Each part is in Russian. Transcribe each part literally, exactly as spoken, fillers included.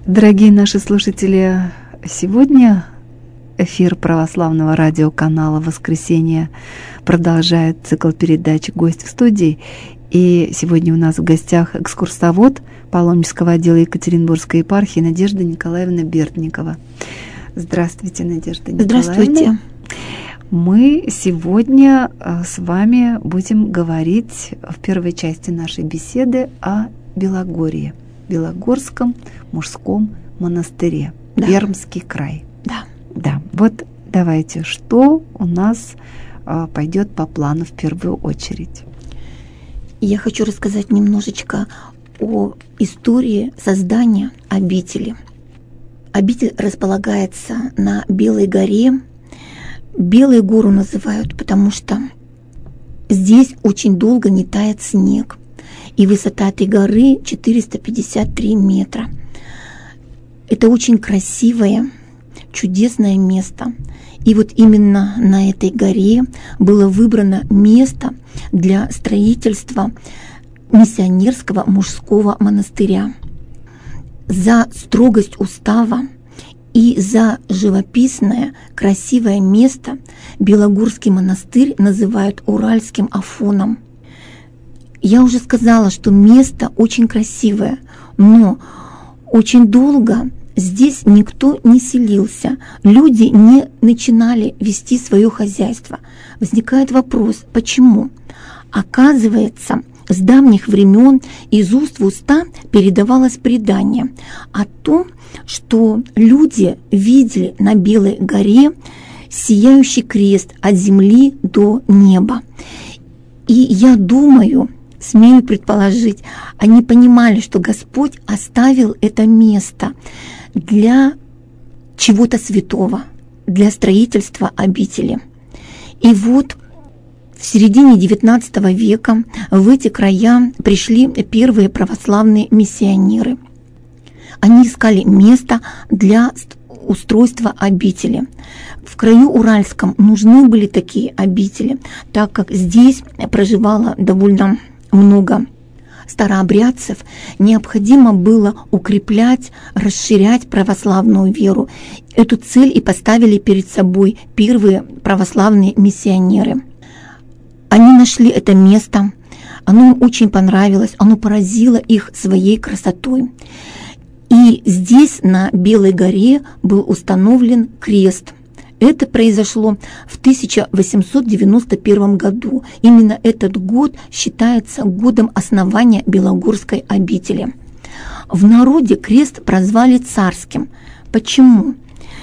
Дорогие наши слушатели, сегодня эфир православного радиоканала «Воскресенье» продолжает цикл передач «Гость в студии». И сегодня у нас в гостях экскурсовод паломнического отдела Екатеринбургской епархии Надежда Николаевна Бердникова. Здравствуйте, Надежда Николаевна. Здравствуйте. Мы сегодня с вами будем говорить в первой части нашей беседы о Белогорье, Белогорском мужском монастыре, да. Пермский край. Да. Да. Вот давайте, что у нас а, пойдет по плану в первую очередь? Я хочу рассказать немножечко о истории создания обители. Обитель располагается на Белой горе. Белую гору называют, потому что здесь очень долго не тает снег. И высота этой горы четыреста пятьдесят три метра. Это очень красивое, чудесное место. И вот именно на этой горе было выбрано место для строительства миссионерского мужского монастыря. За строгость устава и за живописное, красивое место Белогорский монастырь называют Уральским Афоном. Я уже сказала, что место очень красивое, но очень долго здесь никто не селился, люди не начинали вести свое хозяйство. Возникает вопрос, почему? Оказывается, с давних времен из уст в уста передавалось предание о том, что люди видели на Белой горе сияющий крест от земли до неба. И я думаю, смею предположить, они понимали, что Господь оставил это место для чего-то святого, для строительства обители. И вот в середине девятнадцатого века в эти края пришли первые православные миссионеры. Они искали место для устройства обители. В краю Уральском нужны были такие обители, так как здесь проживало довольно много старообрядцев, необходимо было укреплять, расширять православную веру. Эту цель и поставили перед собой первые православные миссионеры. Они нашли это место, оно им очень понравилось, оно поразило их своей красотой. И здесь, на Белой горе, был установлен крест. Это произошло в тысяча восемьсот девяносто первом году. Именно этот год считается годом основания Белогорской обители. В народе крест прозвали царским. Почему?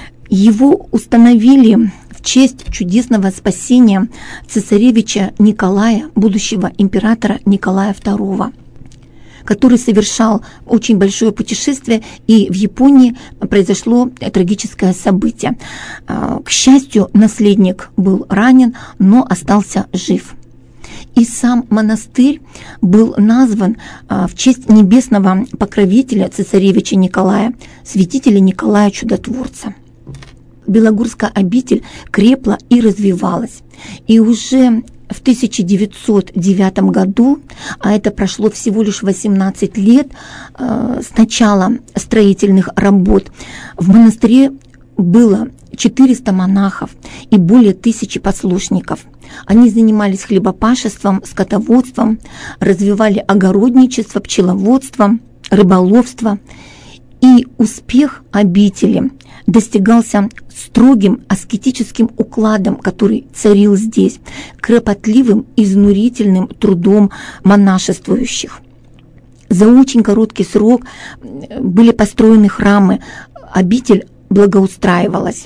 Его установили в честь чудесного спасения цесаревича Николая, будущего императора Николая второго, который совершал очень большое путешествие, и в Японии произошло трагическое событие. К счастью, наследник был ранен, но остался жив. И сам монастырь был назван в честь небесного покровителя цесаревича Николая, святителя Николая Чудотворца. Белогорская обитель крепла и развивалась. И уже в тысяча девятьсот девятом году, а это прошло всего лишь восемнадцать лет э, с начала строительных работ, в монастыре было четыреста монахов и более тысячи послушников. Они занимались хлебопашеством, скотоводством, развивали огородничество, пчеловодство, рыболовство. И успех обители достигался строгим аскетическим укладом, который царил здесь, кропотливым, изнурительным трудом монашествующих. За очень короткий срок были построены храмы, обитель благоустраивалась.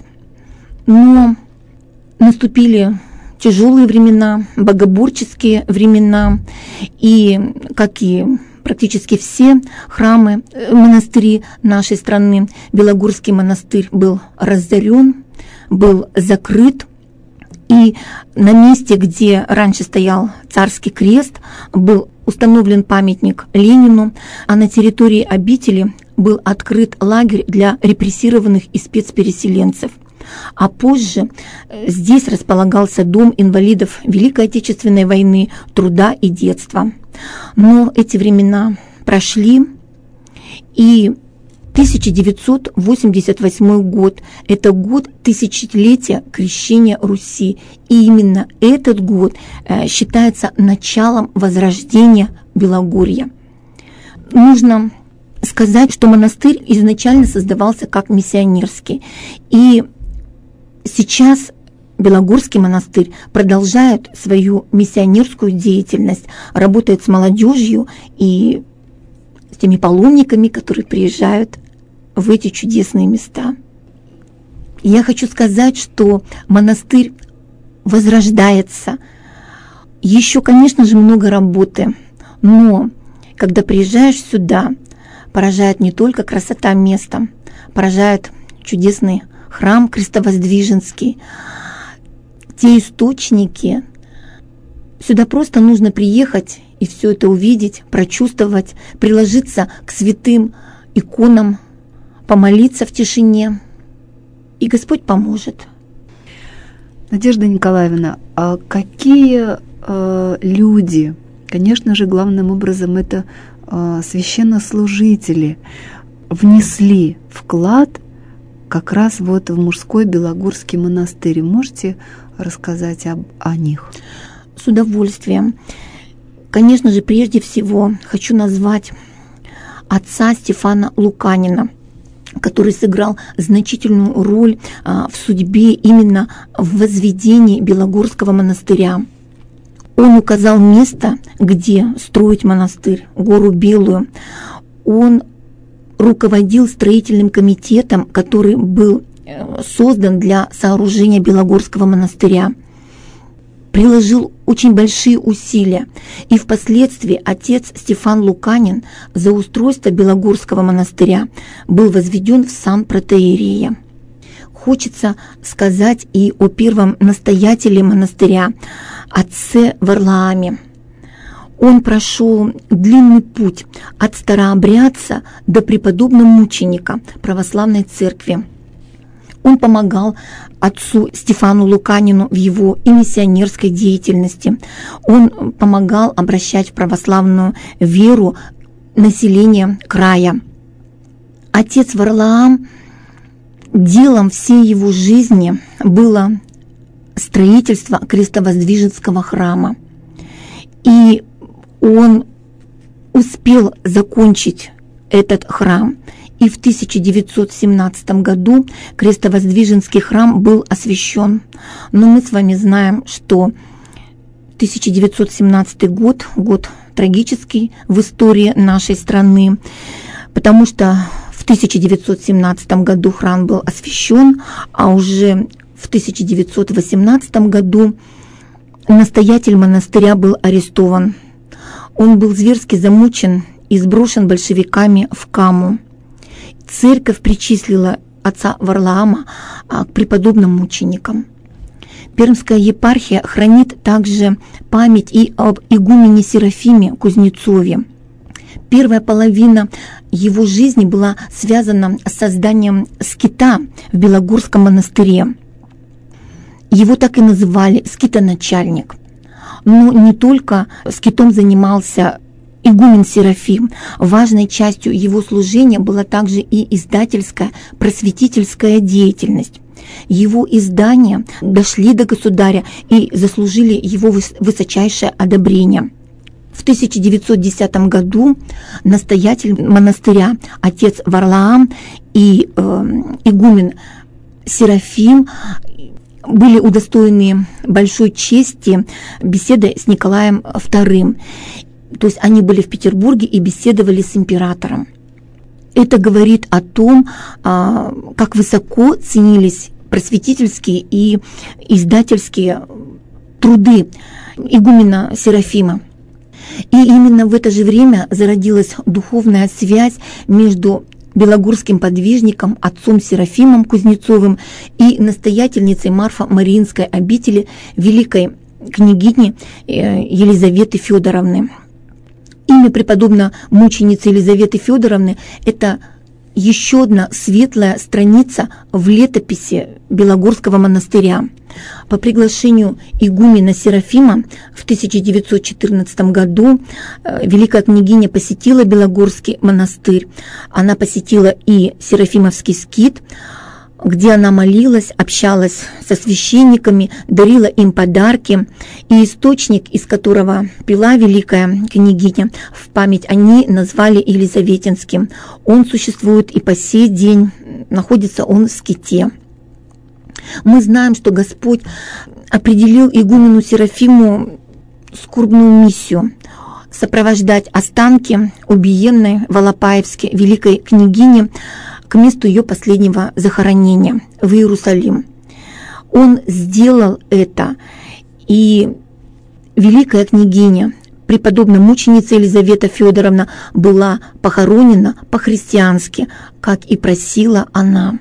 Но наступили тяжелые времена, богоборческие времена, и, как и практически все храмы, монастыри нашей страны, Белогорский монастырь был разорен, был закрыт, и на месте, где раньше стоял царский крест, был установлен памятник Ленину, а на территории обители был открыт лагерь для репрессированных и спецпереселенцев. А позже здесь располагался дом инвалидов Великой Отечественной войны, труда и детства. Но эти времена прошли, и тысяча девятьсот восемьдесят восьмой год – это год тысячелетия крещения Руси. И именно этот год считается началом возрождения Белогорья. Нужно сказать, что монастырь изначально создавался как миссионерский. И сейчас Белогорский монастырь продолжает свою миссионерскую деятельность, работает с молодежью и с теми паломниками, которые приезжают в эти чудесные места. Я хочу сказать, что монастырь возрождается. Еще, конечно же, много работы, но когда приезжаешь сюда, поражает не только красота места, поражает чудесный храм Крестовоздвиженский, те источники. Сюда просто нужно приехать и все это увидеть, прочувствовать, приложиться к святым иконам, помолиться в тишине, и Господь поможет. Надежда Николаевна, а какие э, люди, конечно же, главным образом это э, священнослужители, внесли вклад как раз вот в мужской Белогорский монастырь? Можете рассказать об, о них? С удовольствием. Конечно же, прежде всего хочу назвать отца Стефана Луканина, который сыграл значительную роль а, в судьбе именно в возведении Белогорского монастыря. Он указал место, где строить монастырь, гору Белую. Он руководил строительным комитетом, который был создан для сооружения Белогорского монастыря. Приложил очень большие усилия, и впоследствии отец Стефан Луканин за устройство Белогорского монастыря был возведен в сан протоиерея. Хочется сказать и о первом настоятеле монастыря, отце Варлааме. Он прошел длинный путь от старообрядца до преподобного мученика православной церкви. Он помогал отцу Стефану Луканину в его и миссионерской деятельности. Он помогал обращать в православную веру население края. Отец Варлаам, делом всей его жизни было строительство Крестовоздвиженского храма. И он успел закончить этот храм. И в тысяча девятьсот семнадцатом году Крестовоздвиженский храм был освящен. Но мы с вами знаем, что тысяча девятьсот семнадцатый год, год трагический в истории нашей страны, потому что в тысяча девятьсот семнадцатом году храм был освящен, а уже в тысяча девятьсот восемнадцатом году настоятель монастыря был арестован. Он был зверски замучен и сброшен большевиками в Каму. Церковь причислила отца Варлаама к преподобным мученикам. Пермская епархия хранит также память и об игумене Серафиме Кузнецове. Первая половина его жизни была связана с созданием скита в Белогорском монастыре. Его так и называли скитоначальник. Но не только скитом занимался игумен Серафим. Важной частью его служения была также и издательская, просветительская деятельность. Его издания дошли до государя и заслужили его высочайшее одобрение. В тысяча девятьсот десятом году настоятель монастыря отец Варлаам и э, игумен Серафим были удостоены большой чести беседы с Николаем вторым. То есть они были в Петербурге и беседовали с императором. Это говорит о том, как высоко ценились просветительские и издательские труды игумена Серафима. И именно в это же время зародилась духовная связь между белогорским подвижником, отцом Серафимом Кузнецовым и настоятельницей Марфо-Мариинской обители великой княгини Елизаветы Федоровны. Имя преподобно-мученицы Елизаветы Федоровны – это еще одна светлая страница в летописи Белогорского монастыря. По приглашению игумена Серафима в тысяча девятьсот четырнадцатом году великая княгиня посетила Белогорский монастырь. Она посетила и Серафимовский скит, где она молилась, общалась со священниками, дарила им подарки. И источник, из которого пила великая княгиня в память, они назвали Елизаветинским. Он существует и по сей день, находится он в ските. Мы знаем, что Господь определил игумену Серафиму скорбную миссию – сопровождать останки убиенной в Алапаевске великой княгини к месту ее последнего захоронения в Иерусалим. Он сделал это, и великая княгиня, преподобная мученица Елизавета Федоровна, была похоронена по-христиански, как и просила она.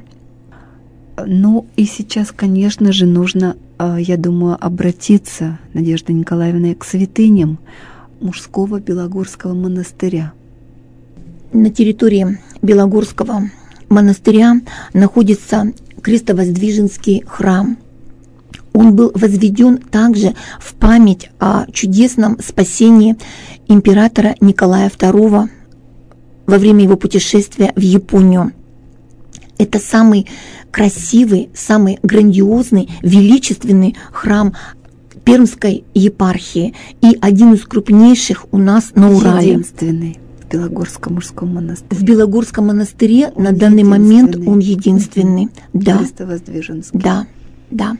Ну и сейчас, конечно же, нужно, я думаю, обратиться, Надежда Николаевна, к святыням мужского Белогорского монастыря. На территории Белогорского монастыря находится Крестовоздвиженский храм. Он был возведен также в память о чудесном спасении императора Николая второго во время его путешествия в Японию. Это самый красивый, самый грандиозный, величественный храм Пермской епархии и один из крупнейших у нас на Урале. Единственный в Белогорском мужском монастыре. В Белогорском монастыре он на данный момент он единственный. Да. Крестовоздвиженский. Да, да.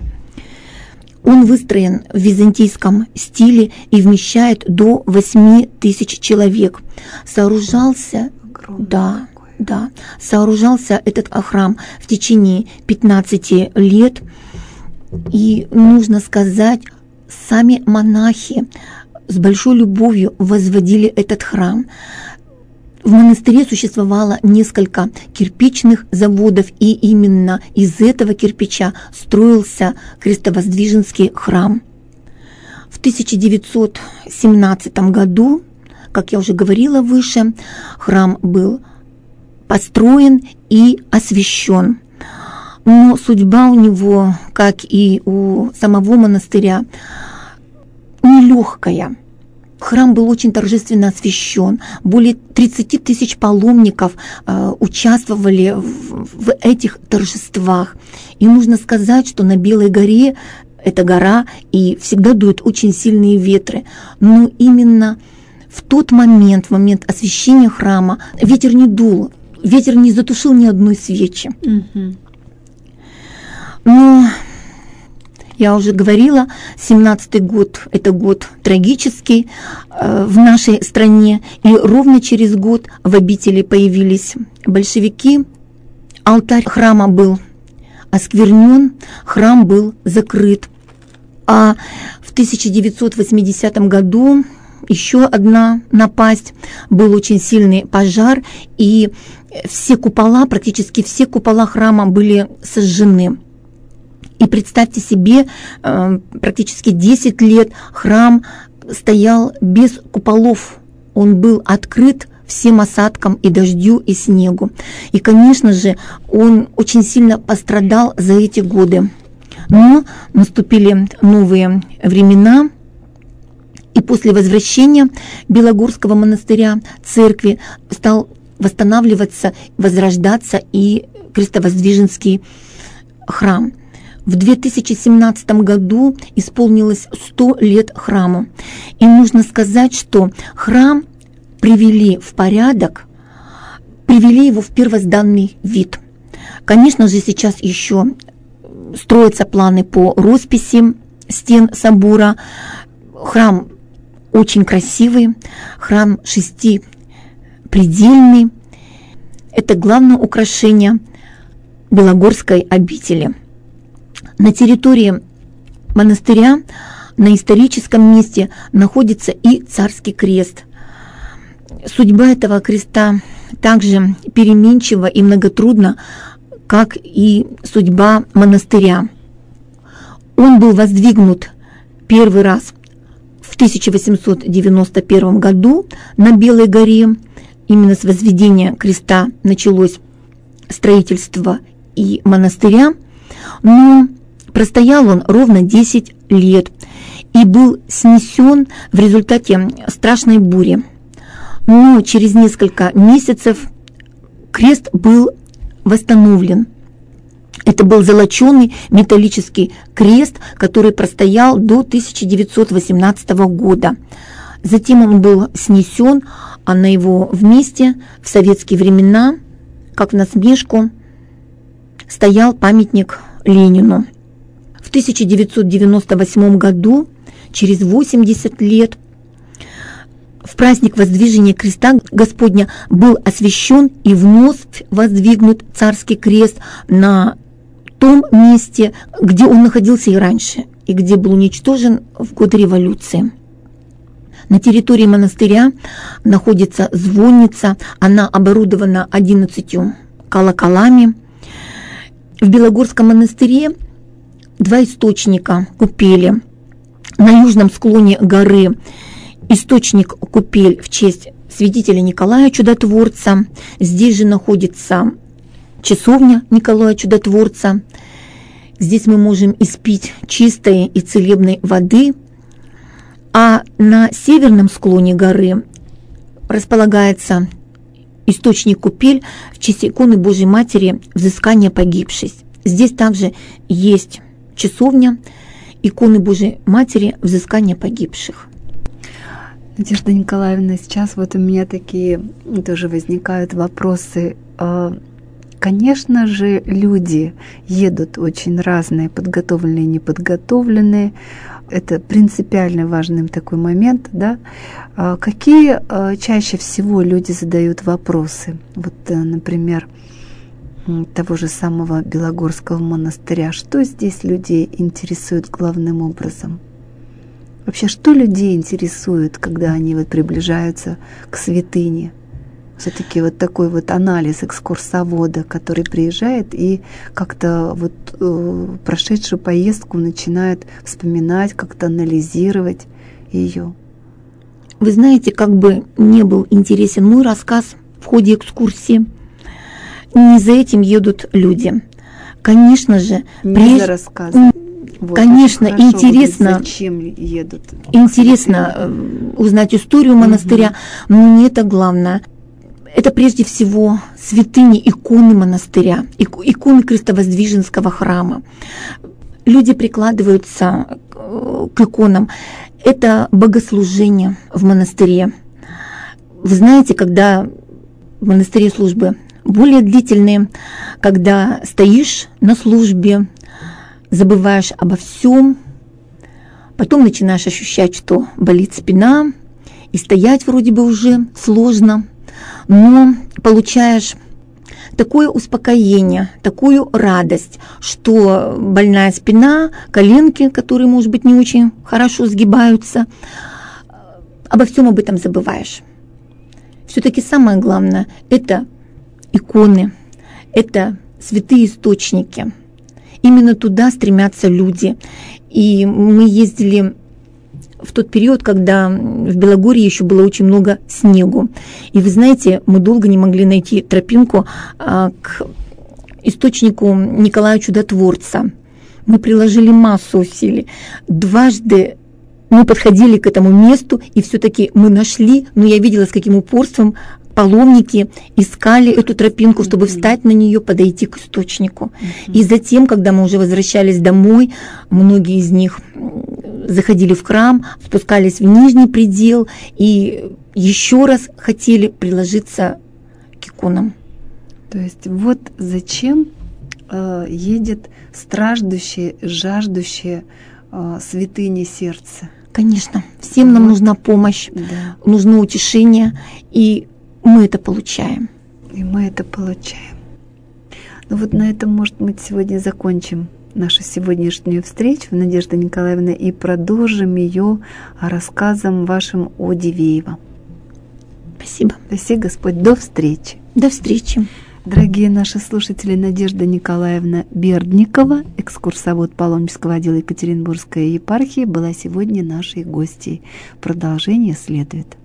Он выстроен в византийском стиле и вмещает до восьми тысяч человек. Сооружался, Огромный да, такой. да, сооружался этот храм в течение пятнадцати лет. И нужно сказать, сами монахи с большой любовью возводили этот храм. В монастыре существовало несколько кирпичных заводов, и именно из этого кирпича строился Крестовоздвиженский храм. В тысяча девятьсот семнадцатом году, как я уже говорила выше, храм был построен и освящен. Но судьба у него, как и у самого монастыря, нелегкая. Храм был очень торжественно освящен. Более тридцати тысяч паломников э, участвовали в, в этих торжествах. И нужно сказать, что на Белой горе, это гора, и всегда дуют очень сильные ветры. Но именно в тот момент, в момент освящения храма, ветер не дул, ветер не затушил ни одной свечи. Угу. Но я уже говорила, семнадцатый год – это год трагический э, в нашей стране, и ровно через год в обители появились большевики. Алтарь храма был осквернен, храм был закрыт. А в тысяча девятьсот восьмидесятом году еще одна напасть, был очень сильный пожар, и все купола, практически все купола храма были сожжены. И представьте себе, практически десять лет храм стоял без куполов. Он был открыт всем осадкам и дождю, и снегу. И, конечно же, он очень сильно пострадал за эти годы. Но наступили новые времена, и после возвращения Белогорского монастыря церкви стал восстанавливаться, возрождаться и Крестовоздвиженский храм. В две тысячи семнадцатом году исполнилось сто лет храму. И нужно сказать, что храм привели в порядок, привели его в первозданный вид. Конечно же, сейчас еще строятся планы по росписи стен собора. Храм очень красивый, храм шестипредельный. Это главное украшение Белогорской обители. На территории монастыря на историческом месте находится и царский крест. Судьба этого креста также переменчива и многотрудна, как и судьба монастыря. Он был воздвигнут первый раз в тысяча восемьсот девяносто первом году на Белой горе. Именно с возведения креста началось строительство и монастыря, но Простоял он ровно десять лет и был снесен в результате страшной бури. Но через несколько месяцев крест был восстановлен. Это был золоченый металлический крест, который простоял до тысяча девятьсот восемнадцатого года. Затем он был снесен, а на его месте в советские времена, как в насмешку, стоял памятник Ленину. В тысяча девятьсот девяносто восьмом году, через восемьдесят лет, в праздник воздвижения креста Господня был освящен и вновь воздвигнут царский крест на том месте, где он находился и раньше, и где был уничтожен в годы революции. На территории монастыря находится звонница, она оборудована одиннадцатью колоколами. В Белогорском монастыре два источника купели. На южном склоне горы источник купель в честь святителя Николая Чудотворца. Здесь же находится часовня Николая Чудотворца. Здесь мы можем испить чистой и целебной воды. А на северном склоне горы располагается источник купель в честь иконы Божьей Матери взыскания погибших. Здесь также есть часовня иконы Божьей Матери взыскания погибших. Надежда Николаевна, сейчас вот у меня такие тоже возникают вопросы. Конечно же, люди едут очень разные, подготовленные и неподготовленные. Это принципиально важный такой момент, да? Какие чаще всего люди задают вопросы? Вот, например, того же самого Белогорского монастыря. Что здесь людей интересует главным образом? Вообще, что людей интересует, когда они вот приближаются к святыне? Все-таки вот такой вот анализ экскурсовода, который приезжает и как-то вот э, прошедшую поездку начинает вспоминать, как-то анализировать ее. Вы знаете, как бы не был интересен мой рассказ в ходе экскурсии, не за этим едут люди. Конечно же, не преж... за рассказом. Вот, конечно, хорошо, интересно, вот зачем едут. Интересно узнать историю монастыря, угу. Но не это главное. Это прежде всего святыни, иконы монастыря, иконы Крестовоздвиженского храма. Люди прикладываются к иконам. Это богослужение в монастыре. Вы знаете, когда в монастыре службы более длительные, когда стоишь на службе, забываешь обо всем, потом начинаешь ощущать, что болит спина, и стоять вроде бы уже сложно, но получаешь такое успокоение, такую радость, что больная спина, коленки, которые, может быть, не очень хорошо сгибаются, обо всем об этом забываешь. Все-таки самое главное – это иконы, это святые источники. Именно туда стремятся люди. И мы ездили в тот период, когда в Белогорье еще было очень много снегу. И вы знаете, мы долго не могли найти тропинку а, к источнику Николая Чудотворца. Мы приложили массу усилий. Дважды мы подходили к этому месту, и все-таки мы нашли, но я видела, с каким упорством паломники искали эту тропинку, чтобы встать на нее, подойти к источнику. Uh-huh. И затем, когда мы уже возвращались домой, многие из них заходили в храм, спускались в нижний предел и еще раз хотели приложиться к иконам. То есть вот зачем э, едет страждущее, жаждущее э, святыни сердца. Конечно, всем вот. Нам нужна помощь, да. Нужно утешение, и мы это получаем. И мы это получаем. Ну вот на этом, может, мы сегодня закончим нашу сегодняшнюю встречу, Надежда Николаевна, и продолжим ее рассказом вашим о Дивеево. Спасибо. Спасибо, Господь. До встречи. До встречи. Дорогие наши слушатели, Надежда Николаевна Бердникова, экскурсовод паломнического отдела Екатеринбургской епархии, была сегодня нашей гостьей. Продолжение следует.